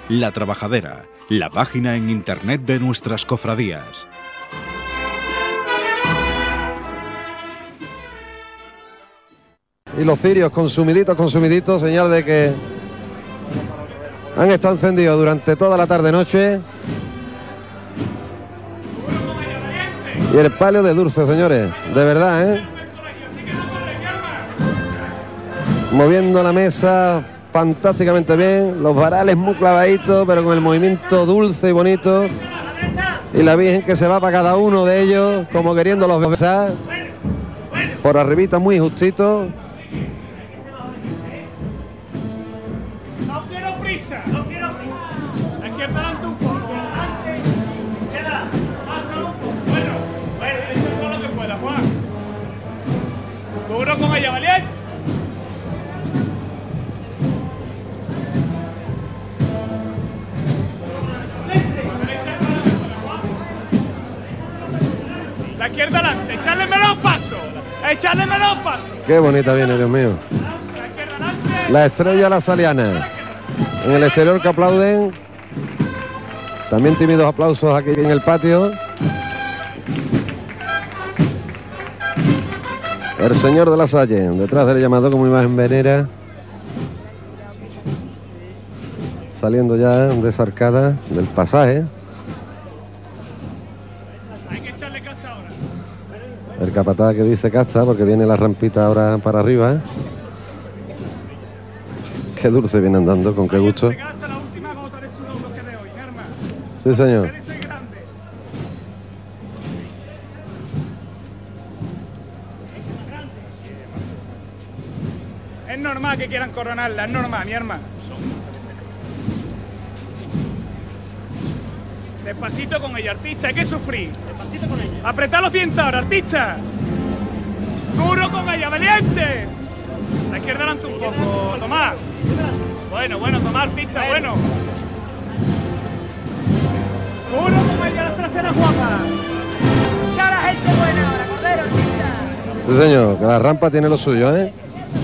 La Trabajadera, la página en internet de nuestras cofradías. Y los cirios consumiditos, señal de que han estado encendidos durante toda la tarde-noche. Y el palio de dulce, señores, de verdad, moviendo la mesa fantásticamente bien, los varales muy clavaditos, pero con el movimiento dulce y bonito. Y la Virgen que se va para cada uno de ellos, como queriéndolos besar. Por arribita muy justito. No quiero prisa. Aquí adelante un poco. Queda. Pásalo un poco. Bueno, eso es todo lo que pueda, Juan. Duro con ella, ¿vale? La izquierda adelante, echarle menos paso. Qué bonita viene, Dios mío. La estrella La Saliana. En el exterior que aplauden. También tímidos aplausos aquí en el patio. El señor de la Salle, detrás del llamado como imagen venera. Saliendo ya de esa arcada del pasaje. El capataz que dice casta porque viene la rampita ahora para arriba. Qué dulce viene andando, con qué gusto. Sí, señor. Es normal que quieran coronarla, es normal, mi hermano. Despacito con ella, artista, hay que sufrir. Despacito con ella. Apretad los dientes ahora, artista. Duro con ella, valiente. La izquierda adelante un poco, Tomás. Bueno, Tomás, artista, bueno. Duro con ella, las traseras guapas. Escuchar a gente buena ahora, Cordero, artista. Sí, señor, que la rampa tiene lo suyo, ¿eh?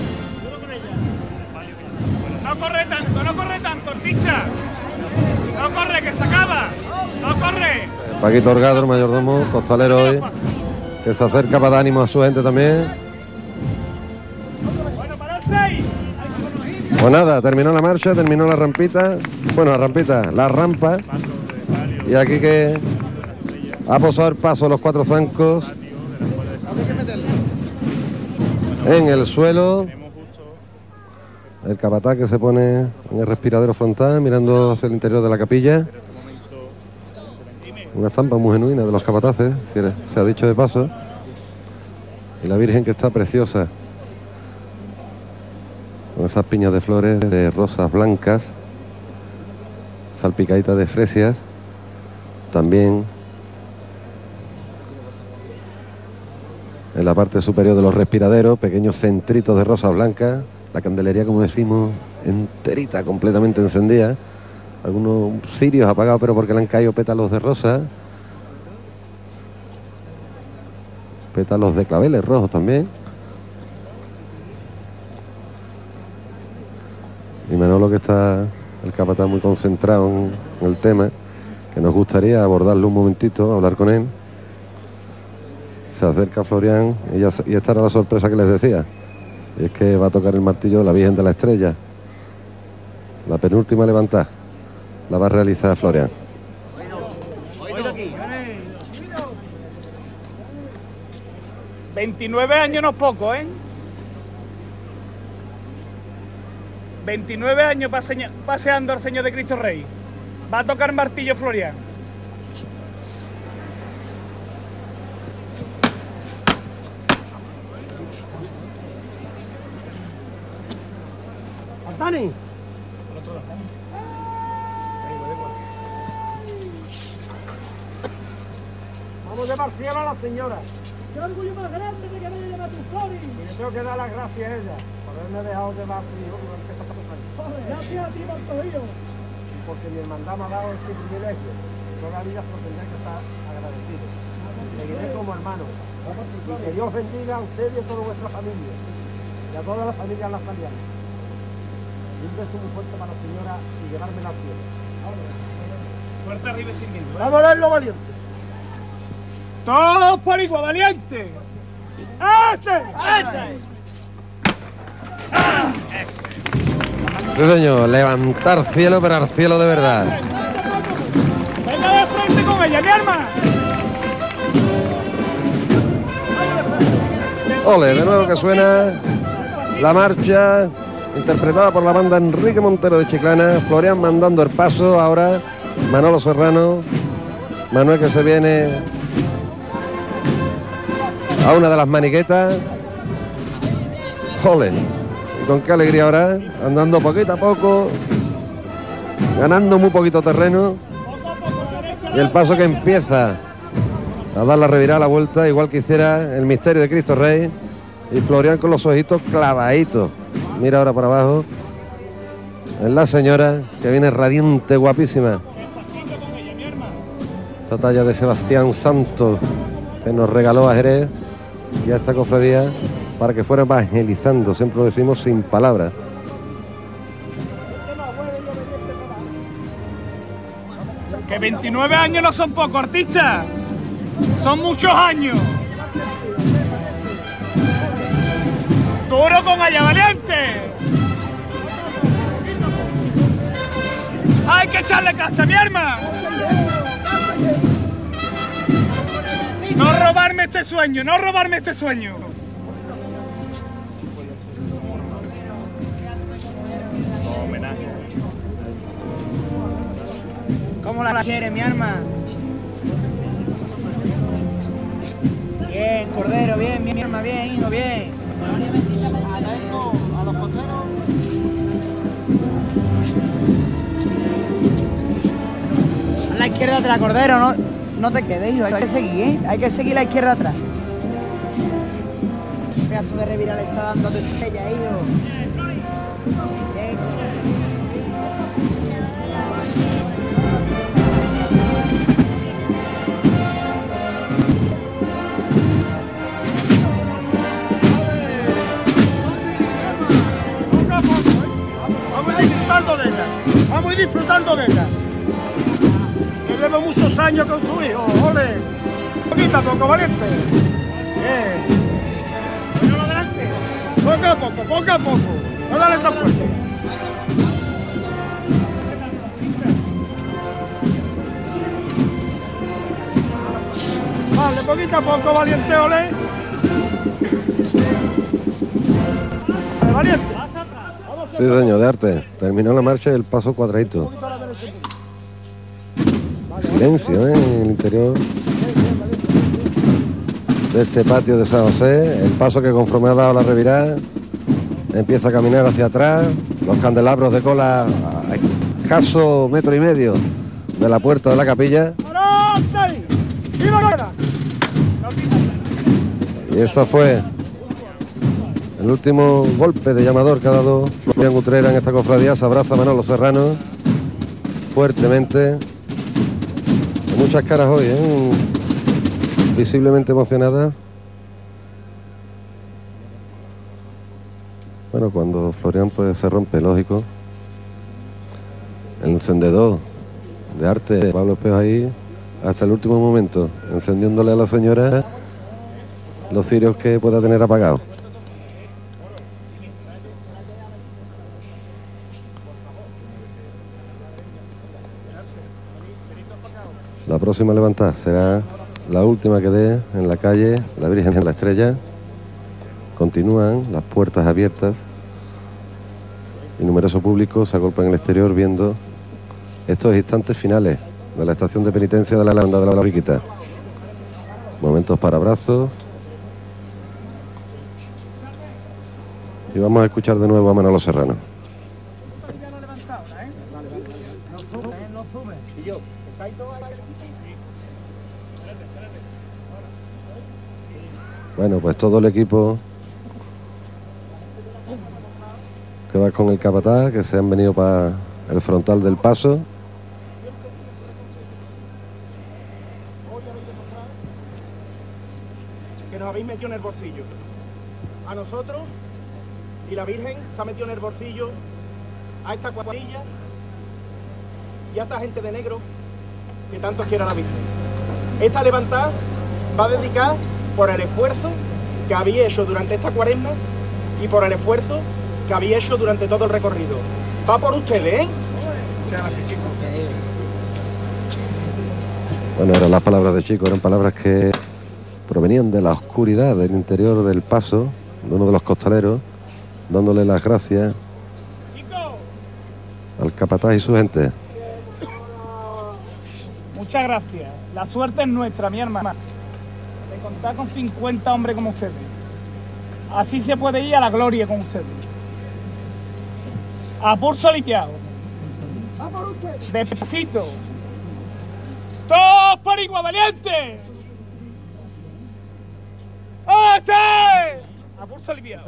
No corre tanto, artista. No corre, que se acaba. No corre. Paquito Orgado, el mayordomo, costalero hoy, que se acerca para dar ánimo a su gente también. Bueno, para el 6. Pues nada, terminó la marcha, terminó la rampita. Bueno, la rampa. Y aquí que ha posado el paso a los cuatro zancos en el suelo. El capataz que se pone en el respiradero frontal mirando hacia el interior de la capilla. Una estampa muy genuina de los capataces, se ha dicho de paso. Y la Virgen que está preciosa, con esas piñas de flores de rosas blancas, salpicaditas de fresias. También en la parte superior de los respiraderos, pequeños centritos de rosas blancas. La candelería, como decimos, enterita, completamente encendida. Algunos cirios apagados, pero porque le han caído pétalos de rosa. Pétalos de claveles rojos también. Y Manolo, que está el capataz muy concentrado en el tema, que nos gustaría abordarlo un momentito, hablar con él. Se acerca Florián y esta era la sorpresa que les decía. Y es que va a tocar el martillo de la Virgen de la Estrella. La penúltima levantada la va a realizar Florián. 29 años no es poco, ¿eh? 29 años paseando al Señor de Cristo Rey. Va a tocar martillo Florián. Antani. Vamos de Marcial a la señora. ¡Qué orgullo más grande de que me lleve a tu Flori! Y le tengo que dar las gracias a ella por haberme dejado de Marcial durante estos años. Gracias a ti, Bartolillo. Porque mi hermandad me ha dado este privilegio. Toda la vida por tendré que estar agradecido. Seguiré como hermano. Y que Dios bendiga a usted y a toda vuestra familia. Y a todas las familias las salianas. Y un beso muy fuerte para la señora y llevármela al cielo. Fuerte arriba y sin miedo. Vamos a verlo valiente. Todos por igual, valiente. Sí, señor, levantar cielo, pero al cielo de verdad. Venga de frente con ella, mi arma. Ole, de nuevo que suena la marcha interpretada por la banda Enrique Montero de Chiclana. Florian mandando el paso, ahora Manolo Serrano. Manuel que se viene a una de las maniquetas. Ole, y con qué alegría ahora, andando poquito a poco, ganando muy poquito terreno. Y el paso que empieza a dar la revirada a la vuelta, igual que hiciera el misterio de Cristo Rey. Y Florian con los ojitos clavaditos. Mira ahora para abajo. Es la señora que viene radiante, guapísima. Esta talla de Sebastián Santos que nos regaló a Jerez y a esta cofradía para que fuera evangelizando. Siempre lo decimos sin palabras. Que 29 años no son pocos, artistas. Son muchos años. Duro con ella, valiente. Hay que echarle casta, mi arma. No robarme este sueño, no robarme este sueño. ¿Cómo la quiere, mi arma? Bien, Cordero, bien, mi arma, bien, hijo, bien. A la izquierda atrás, Cordero, no te quedes, hijo, hay que seguir, ¿eh? Hay que seguir la izquierda atrás. Pedazo de revirar le está dando de estrella, hijo. Bien. Vamos a ir disfrutando de ella. Que lleva muchos años con su hijo, ole. Poquito a poco, valiente. Bien. Poco a poco, poco a poco. No dale tan fuerte. Vale, poquito a poco, valiente, ole. Vale, valiente. Sí, señor, de arte. Terminó la marcha y el paso cuadradito. Silencio, en el interior de este patio de San José. El paso que conforme ha dado la revirada empieza a caminar hacia atrás. Los candelabros de cola a escaso metro y medio de la puerta de la capilla. Y eso fue el último golpe de llamador que ha dado Florian Utrera en esta cofradía. Se abraza Manolo Serrano fuertemente. Hay muchas caras hoy, visiblemente emocionadas. Bueno, cuando Florian pues se rompe, lógico. El encendedor de arte de Pablo Espejo ahí hasta el último momento, encendiéndole a la señora los cirios que pueda tener apagados. La próxima levantada será la última que dé en la calle la Virgen de la Estrella. Continúan las puertas abiertas y numeroso público se agolpa en el exterior viendo estos instantes finales de la estación de penitencia de la Landa de la Borriquita. Momentos para abrazos. Y vamos a escuchar de nuevo a Manolo Serrano. Bueno, pues todo el equipo que va con el capataz, que se han venido para el frontal del paso. Que nos habéis metido en el bolsillo. A nosotros y la Virgen se ha metido en el bolsillo a esta cuadrilla y a esta gente de negro que tanto quiere a la Virgen. Esta levantada va a dedicar por el esfuerzo que había hecho durante esta cuaresma y por el esfuerzo que había hecho durante todo el recorrido. Va por ustedes, ¿eh? Bueno, eran las palabras de Chico, eran palabras que provenían de la oscuridad del interior del paso, de uno de los costaleros, dándole las gracias al capataz y su gente. Muchas gracias. La suerte es nuestra, mi hermana, de contar con 50 hombres como ustedes. Así se puede ir a la gloria con ustedes. A pulso limpiado. Despacito. ¡Todos por igual, valientes! ¡Este! A pulso limpiado.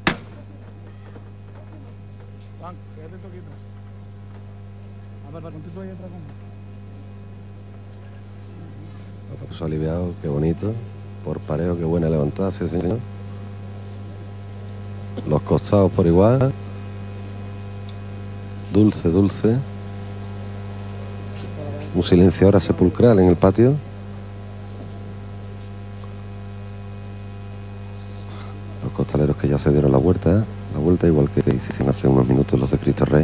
Juan, quédate tú quieto. A ver, contento ahí atrás con... Pulso aliviado, qué bonito. Por pareo, qué buena levantada, sí, señor. Los costados por igual. Dulce, dulce. Un silencio ahora sepulcral en el patio. Los costaleros que ya se dieron la vuelta igual que hicieron hace unos minutos los de Cristo Rey.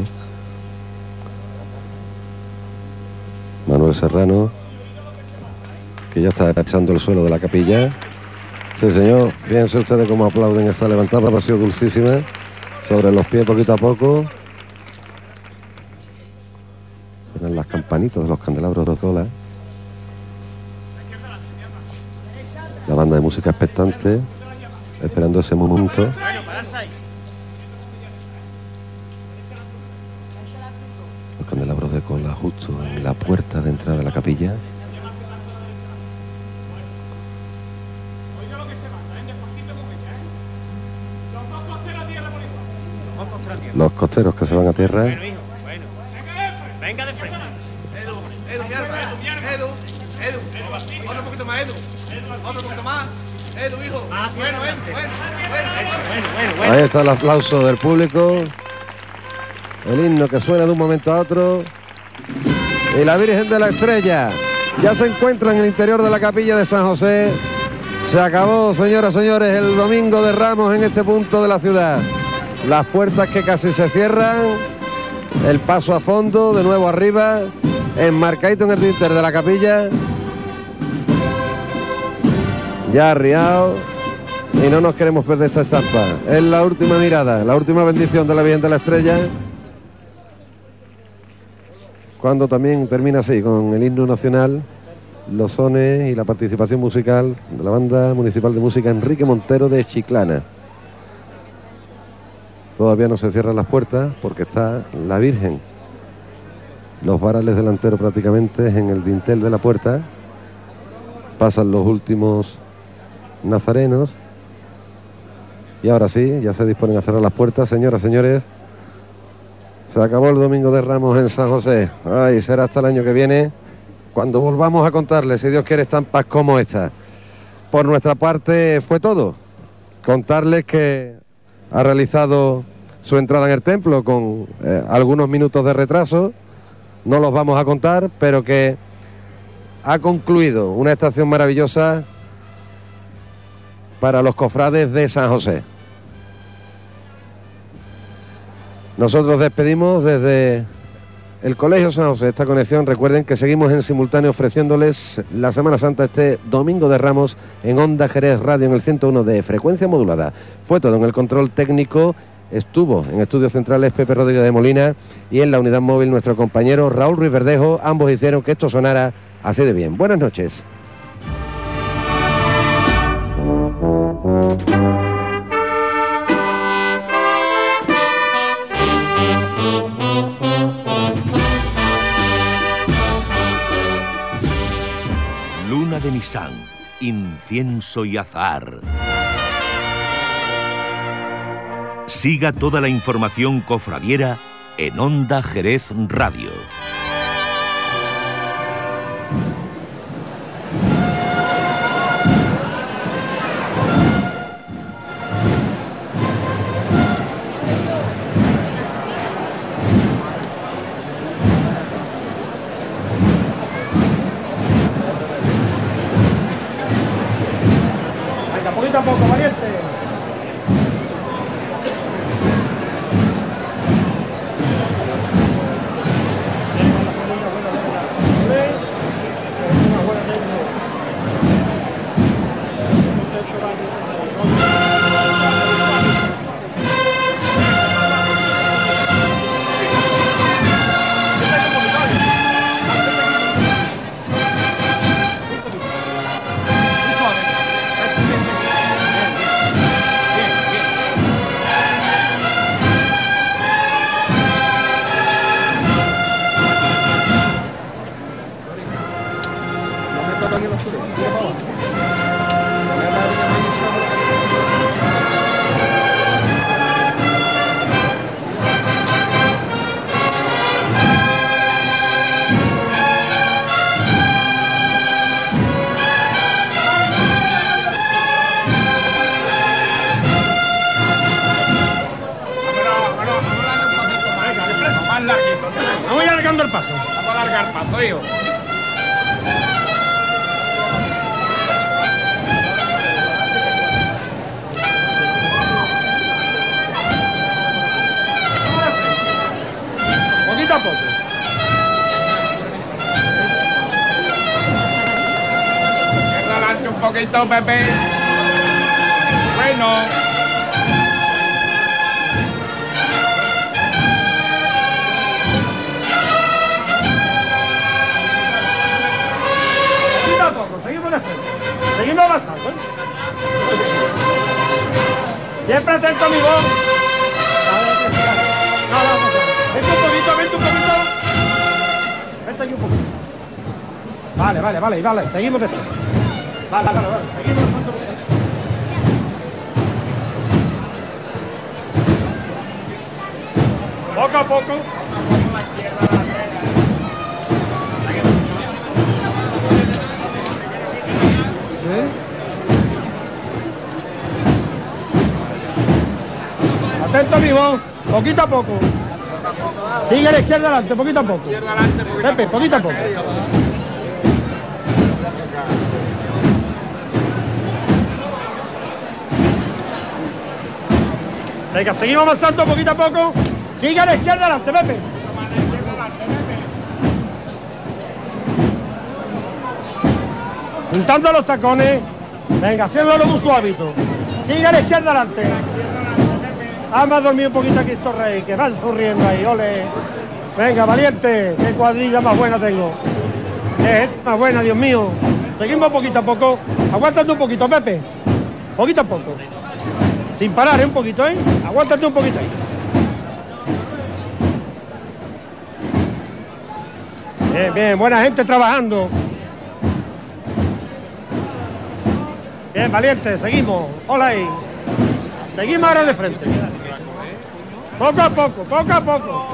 Manuel Serrano, que ya está echando el suelo de la capilla. Sí, señor, fíjense ustedes cómo aplauden esta levantada, ha sido dulcísima. Sobre los pies poquito a poco. Suenan las campanitas de los candelabros de cola. La banda de música expectante, esperando ese momento. Los candelabros de cola justo en la puerta de entrada de la capilla. Los costeros que se van a tierra. Bueno, hijo, bueno. Venga de frente. Edu, otro poquito más, Edu. Otro poquito más. Edu, hijo. Bueno. Ahí está el aplauso del público. El himno que suena de un momento a otro. Y la Virgen de la Estrella ya se encuentra en el interior de la capilla de San José. Se acabó, señoras y señores, el Domingo de Ramos en este punto de la ciudad. Las puertas que casi se cierran, el paso a fondo, de nuevo arriba, enmarcadito en el dintel de la capilla, ya arriado, y no nos queremos perder esta estampa. Es la última mirada, la última bendición de la Virgen de la Estrella, cuando también termina así, con el himno nacional, los sones y la participación musical de la Banda Municipal de Música Enrique Montero de Chiclana. Todavía no se cierran las puertas porque está la Virgen. Los varales delanteros prácticamente en el dintel de la puerta. Pasan los últimos nazarenos. Y ahora sí, ya se disponen a cerrar las puertas. Señoras, señores, se acabó el Domingo de Ramos en San José. Ay, será hasta el año que viene cuando volvamos a contarles, si Dios quiere, estampas como esta. Por nuestra parte fue todo. Contarles que ha realizado su entrada en el templo con algunos minutos de retraso, no los vamos a contar, pero que ha concluido una estación maravillosa para los cofrades de San José. Nosotros despedimos desde el Colegio San José esta conexión. Recuerden que seguimos en simultáneo ofreciéndoles la Semana Santa este Domingo de Ramos en Onda Jerez Radio en el 101 de frecuencia modulada. Fue todo en el control técnico. Estuvo en estudios centrales Pepe Rodríguez de Molina y en la unidad móvil nuestro compañero Raúl Ruiz Verdejo. Ambos hicieron que esto sonara así de bien. Buenas noches. Luna de Nisán, incienso y azahar. Siga toda la información cofradiera en Onda Jerez Radio. Poquito a poco, valiente. Vamos alargando el paso. Vamos a alargar el paso, hijo. Poquito a poco. Adelante un poquito, Pepe. Bueno. Seguimos de frente. Seguimos avanzando, ¿eh? Siempre atento a mi voz. No. Vente un poquito. Vente aquí un poquito. Vale. Seguimos de frente. Vale. Seguimos avanzando. Poco a poco. Atento vivo, poquito a poco. Sigue a la izquierda adelante, poquito a poco. Pepe, poquito a poco. Venga, seguimos avanzando poquito a poco. Sigue a la izquierda adelante, Pepe. Juntando los tacones. Venga, haciéndolo muy suavito. Sigue a la izquierda adelante. Vamos a dormir un poquito aquí, Cristo Rey, que vas sonriendo ahí, ole. Venga, valiente, qué cuadrilla más buena tengo. Es más buena, Dios mío. Seguimos poquito a poco. Aguántate un poquito, Pepe. Poquito a poco. Sin parar, un poquito, ¿eh? Aguántate un poquito ahí. Bien, buena gente trabajando. Bien, valiente, seguimos. Hola ahí. Seguimos ahora de frente. Poco a poco.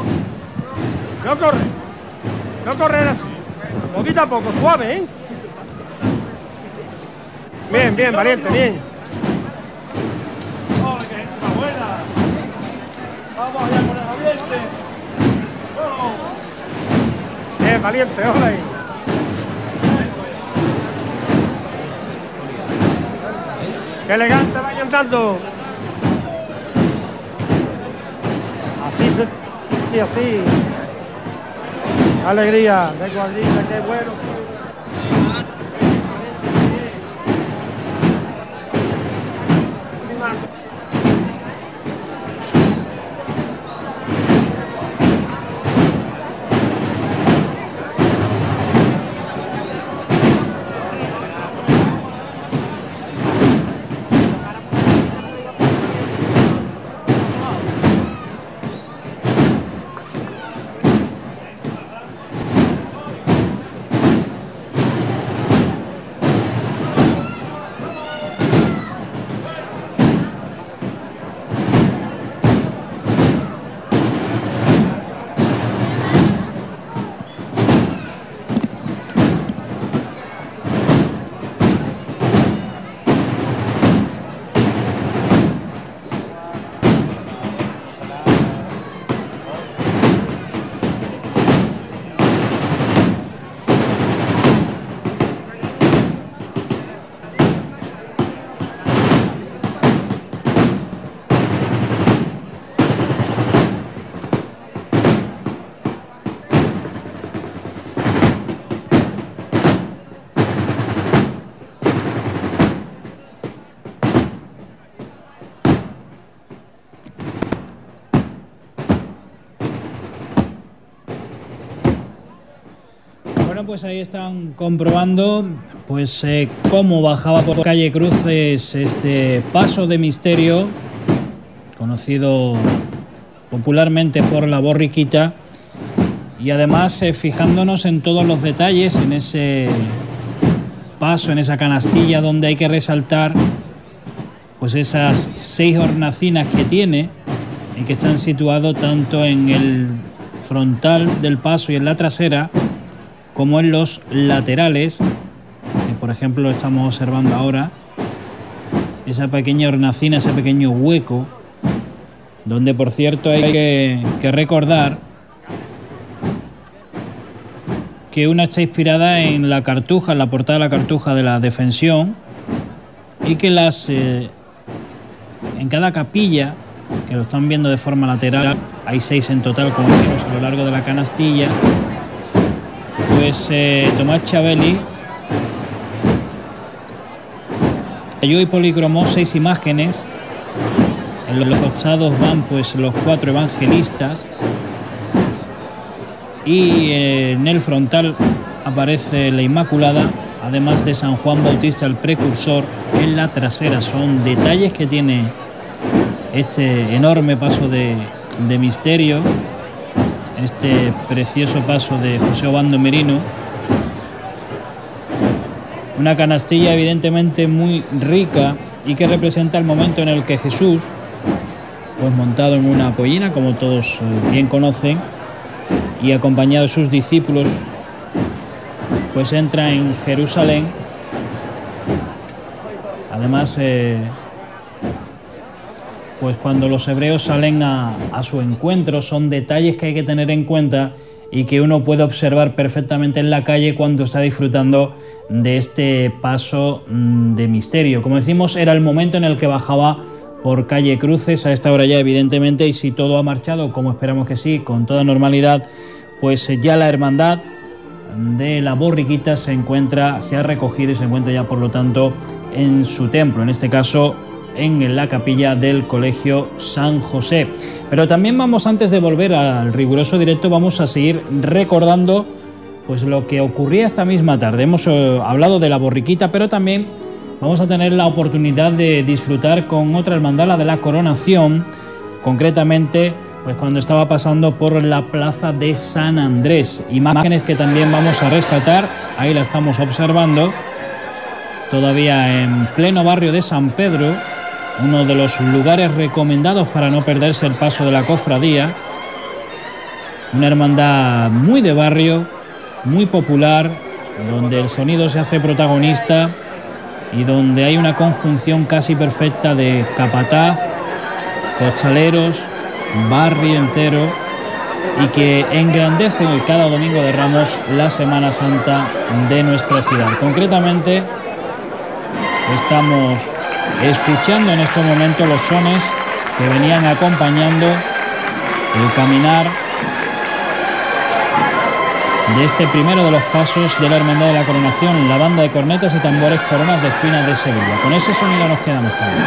No correr así. Poquito a poco, suave, ¿eh? Bien, valiente, bien. Vamos allá con el valiente. Bien, valiente, hola ahí. Qué elegante vayan dando. Y así. Alegría, de cuadrilla, qué bueno. Bueno, pues ahí están comprobando pues cómo bajaba por calle Cruces este paso de misterio, conocido popularmente por la borriquita, y además fijándonos en todos los detalles en ese paso, en esa canastilla, donde hay que resaltar pues esas 6 hornacinas que tiene y que están situados tanto en el frontal del paso y en la trasera, como en los laterales, que por ejemplo estamos observando ahora, esa pequeña hornacina, ese pequeño hueco, donde por cierto hay que recordar que una está inspirada en la cartuja, en la portada de la cartuja de la Defensión, y que en cada capilla, que lo están viendo de forma lateral, hay 6 en total, como vemos a lo largo de la canastilla, pues Tomás Chabeli talló y policromó 6 imágenes. En los costados van pues los 4 evangelistas, y en el frontal aparece la Inmaculada, además de San Juan Bautista el Precursor en la trasera. Son detalles que tiene este enorme paso de misterio, este precioso paso de José Obando Merino. Una canastilla evidentemente muy rica y que representa el momento en el que Jesús, pues montado en una pollina, como todos bien conocen, y acompañado de sus discípulos, pues entra en Jerusalén. Además, pues cuando los hebreos salen a su encuentro, son detalles que hay que tener en cuenta y que uno puede observar perfectamente en la calle cuando está disfrutando de este paso de misterio. Como decimos, era el momento en el que bajaba por calle Cruces, a esta hora ya evidentemente, y si todo ha marchado como esperamos que sí, con toda normalidad, pues ya la hermandad de la borriquita se ha recogido y se encuentra ya por lo tanto en su templo, en este caso en la capilla del Colegio San José. Pero también vamos, antes de volver al riguroso directo, vamos a seguir recordando pues lo que ocurría esta misma tarde. Hemos hablado de la borriquita, pero también vamos a tener la oportunidad de disfrutar con otra hermandad, la de la Coronación, concretamente pues cuando estaba pasando por la plaza de San Andrés. Imágenes que también vamos a rescatar, ahí la estamos observando, todavía en pleno barrio de San Pedro, uno de los lugares recomendados para no perderse el paso de la cofradía. Una hermandad muy de barrio, muy popular, donde el sonido se hace protagonista y donde hay una conjunción casi perfecta de capataz, costaleros, barrio entero, y que engrandece hoy cada domingo de Ramos la Semana Santa de nuestra ciudad. Concretamente estamos escuchando en estos momentos los sones que venían acompañando el caminar de este primero de los pasos de la Hermandad de la Coronación, la banda de cornetas y tambores Coronas de Espinas de Sevilla. Con ese sonido nos quedamos también.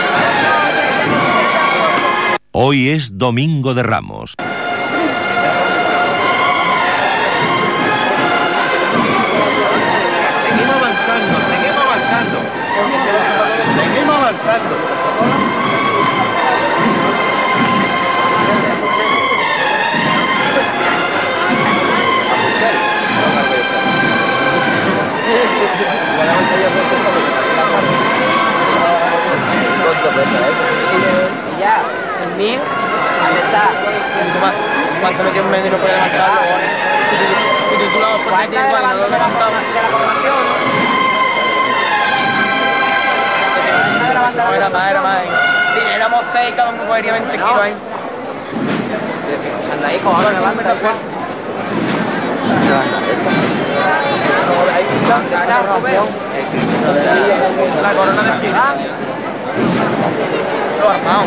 Hoy es Domingo de Ramos. Seguimos avanzando. Ya, el mío, ¿dónde está? Pasa lo que un medio no puede marcar. Y titulado por ¿Cuál está grabando de la coronación? Era más. Sí, éramos 6, cada uno cogería 20 kilos ahí. Anda ahí, cojones, levanta el cuerpo. La corona de espinas. Los armados.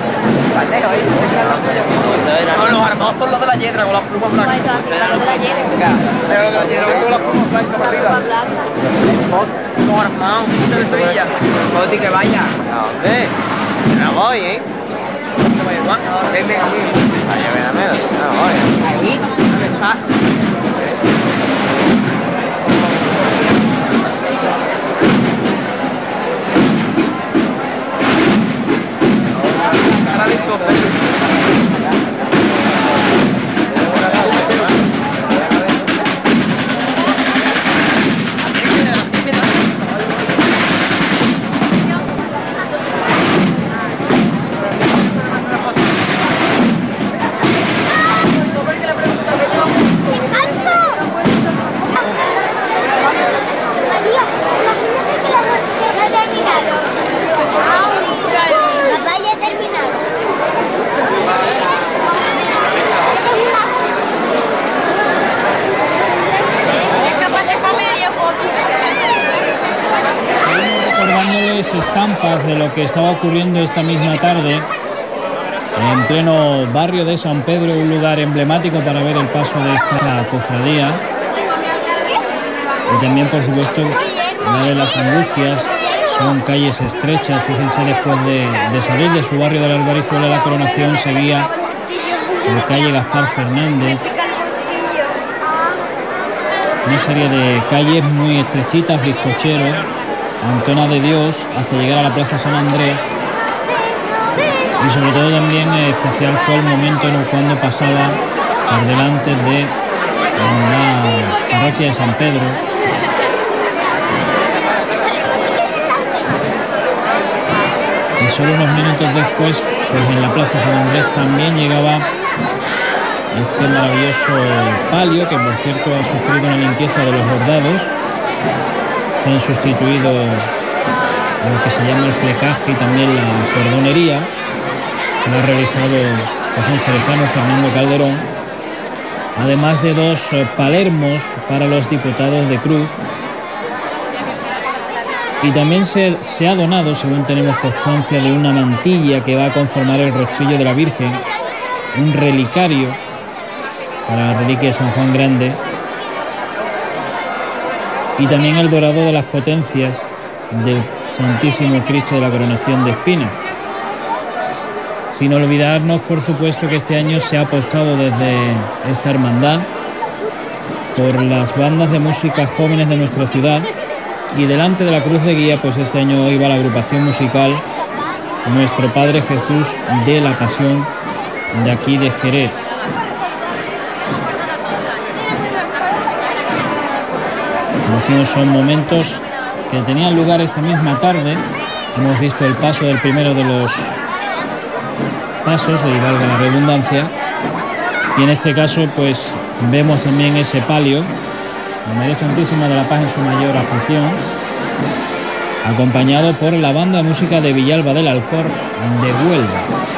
No, los armados son los de la yedra con las plumas blancas. Los de la yedra. Los de la yedra con las plumas blancas para arriba. Los armados, dice de Sevilla. Boti que vaya. ¿A dónde? No voy, ¿eh? ¿Dónde voy, Juan? Venme aquí. Vaya, ven a menos. No voy. Ahí. ¿Dónde está? primeras estampas de lo que estaba ocurriendo esta misma tarde en pleno barrio de San Pedro, un lugar emblemático para ver el paso de esta cofradía. Y también, por supuesto, la de las Angustias. Son calles estrechas. Fíjense, después de salir de su barrio de la Albarizuela, la Coronación seguía por calle Gaspar Fernández. Una serie de calles muy estrechitas, bizcocheros, Antona de Dios, hasta llegar a la Plaza San Andrés. Y sobre todo también especial fue el momento en el cuando pasaba por delante de la parroquia de San Pedro. Y solo unos minutos después, pues en la Plaza San Andrés también llegaba este maravilloso palio, que por cierto ha sufrido una limpieza de los bordados. Se han sustituido lo que se llama el flecaje y también la cordonería, que lo ha realizado un jerezano, Fernando Calderón, además de 2 palermos para los diputados de Cruz. Y también se ha donado, según tenemos constancia, de una mantilla que va a conformar el rostrillo de la Virgen, un relicario para la reliquia de San Juan Grande, y también el dorado de las potencias del Santísimo Cristo de la Coronación de Espinas. Sin olvidarnos, por supuesto, que este año se ha apostado desde esta hermandad por las bandas de música jóvenes de nuestra ciudad, y delante de la cruz de guía, pues este año iba la agrupación musical Nuestro Padre Jesús de la Pasión, de aquí de Jerez. Como decimos, son momentos que tenían lugar esta misma tarde. Hemos visto el paso del primero de los pasos, y valga la redundancia, y en este caso pues vemos también ese palio, la María Santísima de la Paz en su mayor aflicción, acompañado por la banda de música de Villalba del Alcor de Huelva.